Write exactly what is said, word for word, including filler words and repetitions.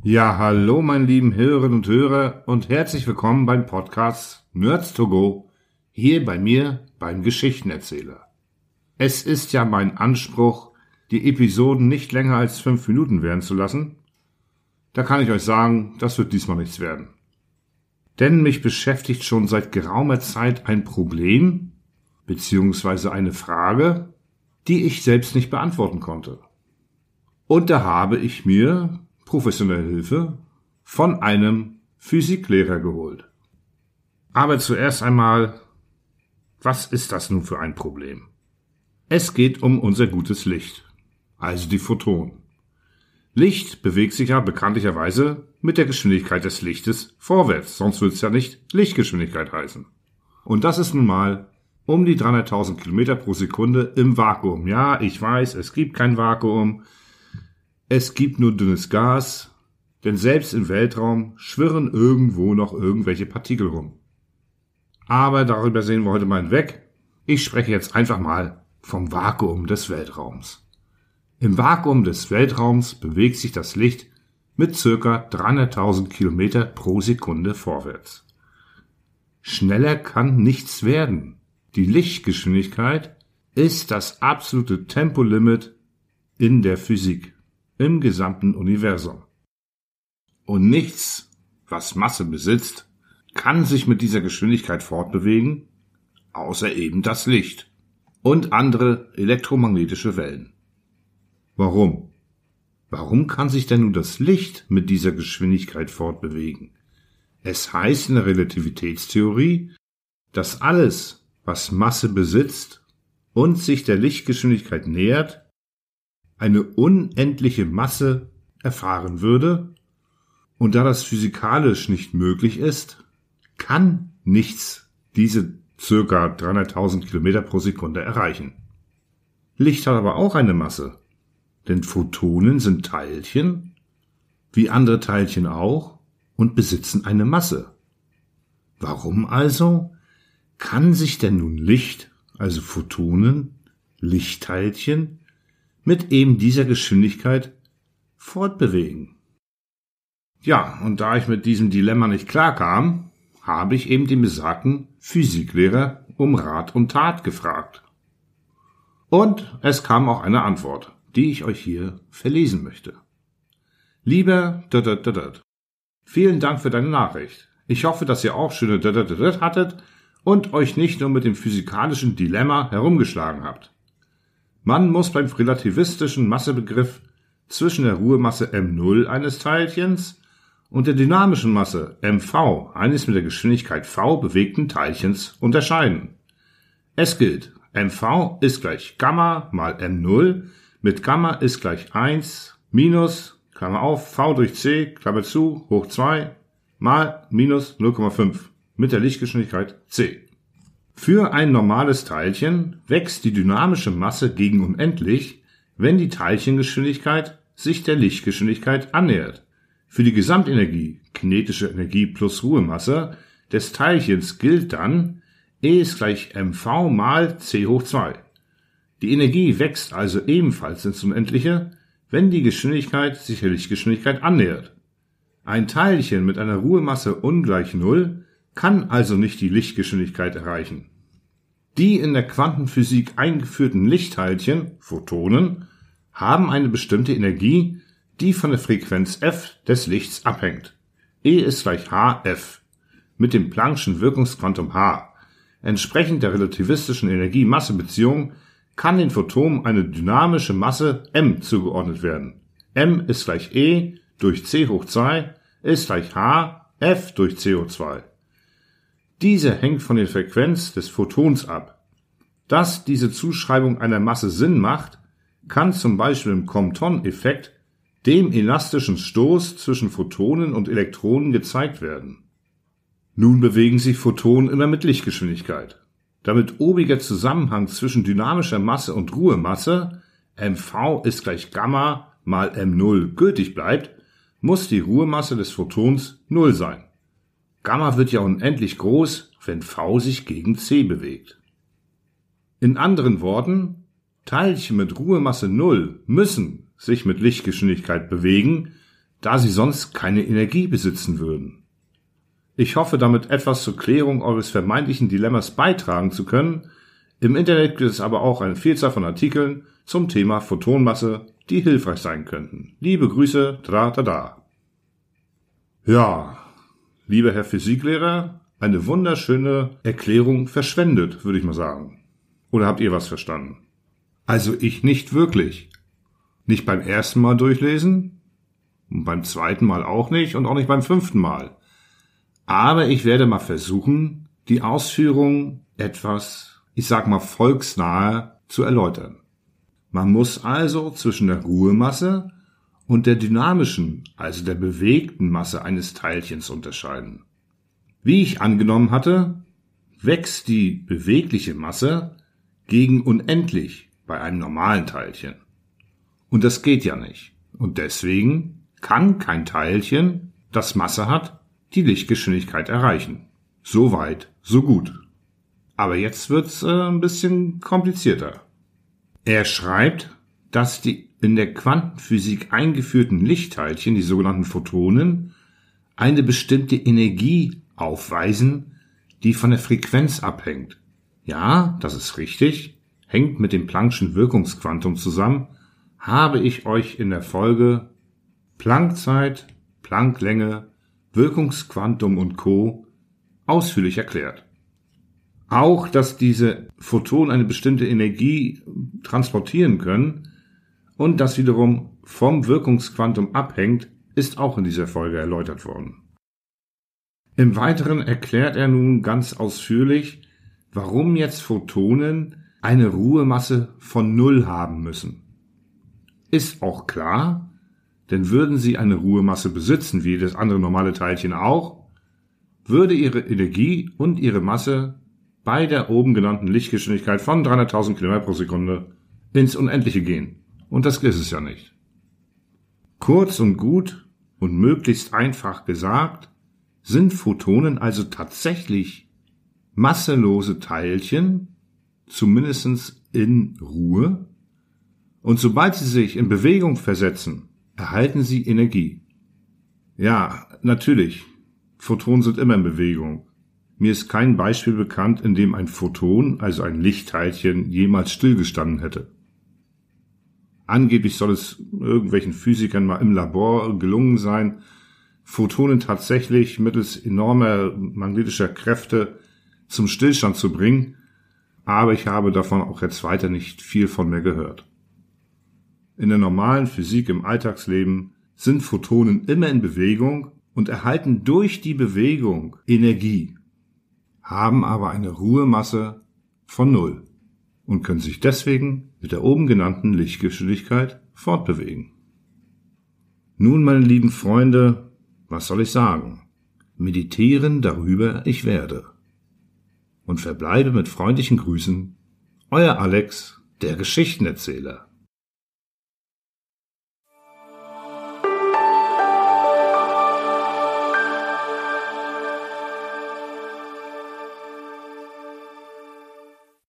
Ja, hallo meine lieben Hörerinnen und Hörer und herzlich willkommen beim Podcast Nerds to Go, hier bei mir beim Geschichtenerzähler. Es ist ja mein Anspruch, die Episoden nicht länger als fünf Minuten werden zu lassen. Da kann ich euch sagen, das wird diesmal nichts werden. Denn mich beschäftigt schon seit geraumer Zeit ein Problem, beziehungsweise eine Frage, die ich selbst nicht beantworten konnte. Und da habe ich mir professionelle Hilfe von einem Physiklehrer geholt. Aber zuerst einmal, was ist das nun für ein Problem? Es geht um unser gutes Licht, also die Photonen. Licht bewegt sich ja bekanntlicherweise mit der Geschwindigkeit des Lichtes vorwärts, sonst würde es ja nicht Lichtgeschwindigkeit heißen. Und das ist nun mal um die dreihunderttausend Kilometer pro Sekunde im Vakuum. Ja, ich weiß, es gibt kein Vakuum, es gibt nur dünnes Gas, denn selbst im Weltraum schwirren irgendwo noch irgendwelche Partikel rum. Aber darüber sehen wir heute mal hinweg. Ich spreche jetzt einfach mal vom Vakuum des Weltraums. Im Vakuum des Weltraums bewegt sich das Licht mit ca. dreihunderttausend Kilometer pro Sekunde vorwärts. Schneller kann nichts werden. Die Lichtgeschwindigkeit ist das absolute Tempolimit in der Physik, im gesamten Universum. Und nichts, was Masse besitzt, kann sich mit dieser Geschwindigkeit fortbewegen, außer eben das Licht und andere elektromagnetische Wellen. Warum? Warum kann sich denn nun das Licht mit dieser Geschwindigkeit fortbewegen? Es heißt in der Relativitätstheorie, dass alles, was Masse besitzt und sich der Lichtgeschwindigkeit nähert, eine unendliche Masse erfahren würde, und da das physikalisch nicht möglich ist, kann nichts diese ca. dreihunderttausend Kilometer pro Sekunde erreichen. Licht hat aber auch eine Masse, denn Photonen sind Teilchen, wie andere Teilchen auch, und besitzen eine Masse. Warum also kann sich denn nun Licht, also Photonen, Lichtteilchen, mit eben dieser Geschwindigkeit fortbewegen? Ja, und da ich mit diesem Dilemma nicht klarkam, habe ich eben den besagten Physiklehrer um Rat und Tat gefragt. Und es kam auch eine Antwort, die ich euch hier verlesen möchte. Lieber Dödödödöd, vielen Dank für deine Nachricht. Ich hoffe, dass ihr auch schöne Dödödödöd hattet und euch nicht nur mit dem physikalischen Dilemma herumgeschlagen habt. Man muss beim relativistischen Massebegriff zwischen der Ruhemasse m null eines Teilchens und der dynamischen Masse mv eines mit der Geschwindigkeit v bewegten Teilchens unterscheiden. Es gilt, mv ist gleich Gamma mal m null mit Gamma ist gleich eins minus, Klammer auf, v durch c, Klammer zu, hoch zwei mal minus null Komma fünf mit der Lichtgeschwindigkeit c. Für ein normales Teilchen wächst die dynamische Masse gegen unendlich, wenn die Teilchengeschwindigkeit sich der Lichtgeschwindigkeit annähert. Für die Gesamtenergie, kinetische Energie plus Ruhemasse, des Teilchens gilt dann, E ist gleich mv mal c hoch zwei. Die Energie wächst also ebenfalls ins Unendliche, wenn die Geschwindigkeit sich der Lichtgeschwindigkeit annähert. Ein Teilchen mit einer Ruhemasse ungleich Null kann also nicht die Lichtgeschwindigkeit erreichen. Die in der Quantenphysik eingeführten Lichtteilchen, Photonen, haben eine bestimmte Energie, die von der Frequenz f des Lichts abhängt. E ist gleich hf, mit dem Planck'schen Wirkungsquantum h. Entsprechend der relativistischen Energie-Masse-Beziehung kann den Photonen eine dynamische Masse m zugeordnet werden. M ist gleich E durch c hoch zwei ist gleich h f durch c hoch zwei. Diese hängt von der Frequenz des Photons ab. Dass diese Zuschreibung einer Masse Sinn macht, kann zum Beispiel im Compton-Effekt, dem elastischen Stoß zwischen Photonen und Elektronen, gezeigt werden. Nun bewegen sich Photonen immer mit Lichtgeschwindigkeit. Damit obiger Zusammenhang zwischen dynamischer Masse und Ruhemasse, mv ist gleich Gamma mal m null, gültig bleibt, muss die Ruhemasse des Photons null sein. Gamma wird ja unendlich groß, wenn v sich gegen c bewegt. In anderen Worten, Teilchen mit Ruhemasse null müssen sich mit Lichtgeschwindigkeit bewegen, da sie sonst keine Energie besitzen würden. Ich hoffe, damit etwas zur Klärung eures vermeintlichen Dilemmas beitragen zu können. Im Internet gibt es aber auch eine Vielzahl von Artikeln zum Thema Photonmasse, die hilfreich sein könnten. Liebe Grüße, tra ta da. Ja, lieber Herr Physiklehrer, eine wunderschöne Erklärung verschwendet, würde ich mal sagen. Oder habt ihr was verstanden? Also ich nicht wirklich. Nicht beim ersten Mal durchlesen, und beim zweiten Mal auch nicht und auch nicht beim fünften Mal. Aber ich werde mal versuchen, die Ausführung etwas, ich sag mal, volksnahe zu erläutern. Man muss also zwischen der Ruhemasse und der dynamischen, also der bewegten Masse eines Teilchens unterscheiden. Wie ich angenommen hatte, wächst die bewegliche Masse gegen unendlich bei einem normalen Teilchen. Und das geht ja nicht. Und deswegen kann kein Teilchen, das Masse hat, die Lichtgeschwindigkeit erreichen. So weit, so gut. Aber jetzt wird's äh, ein bisschen komplizierter. Er schreibt, dass die in der Quantenphysik eingeführten Lichtteilchen, die sogenannten Photonen, eine bestimmte Energie aufweisen, die von der Frequenz abhängt. Ja, das ist richtig, hängt mit dem Planck'schen Wirkungsquantum zusammen, habe ich euch in der Folge Planck-Zeit, Planck-Länge, Wirkungsquantum und Co. ausführlich erklärt. Auch, dass diese Photonen eine bestimmte Energie transportieren können und das wiederum vom Wirkungsquantum abhängt, ist auch in dieser Folge erläutert worden. Im Weiteren erklärt er nun ganz ausführlich, warum jetzt Photonen eine Ruhemasse von Null haben müssen. Ist auch klar, denn würden sie eine Ruhemasse besitzen, wie das andere normale Teilchen auch, würde ihre Energie und ihre Masse bei der oben genannten Lichtgeschwindigkeit von dreihunderttausend Kilometer pro Sekunde ins Unendliche gehen. Und das ist es ja nicht. Kurz und gut und möglichst einfach gesagt, sind Photonen also tatsächlich masselose Teilchen, zumindest in Ruhe, und sobald sie sich in Bewegung versetzen, erhalten sie Energie. Ja, natürlich, Photonen sind immer in Bewegung. Mir ist kein Beispiel bekannt, in dem ein Photon, also ein Lichtteilchen, jemals stillgestanden hätte. Angeblich soll es irgendwelchen Physikern mal im Labor gelungen sein, Photonen tatsächlich mittels enormer magnetischer Kräfte zum Stillstand zu bringen, aber ich habe davon auch jetzt weiter nicht viel von mir gehört. In der normalen Physik im Alltagsleben sind Photonen immer in Bewegung und erhalten durch die Bewegung Energie, haben aber eine Ruhemasse von Null und können sich deswegen mit der oben genannten Lichtgeschwindigkeit fortbewegen. Nun, meine lieben Freunde, was soll ich sagen? Meditieren darüber ich werde. Und verbleibe mit freundlichen Grüßen, euer Alex, der Geschichtenerzähler.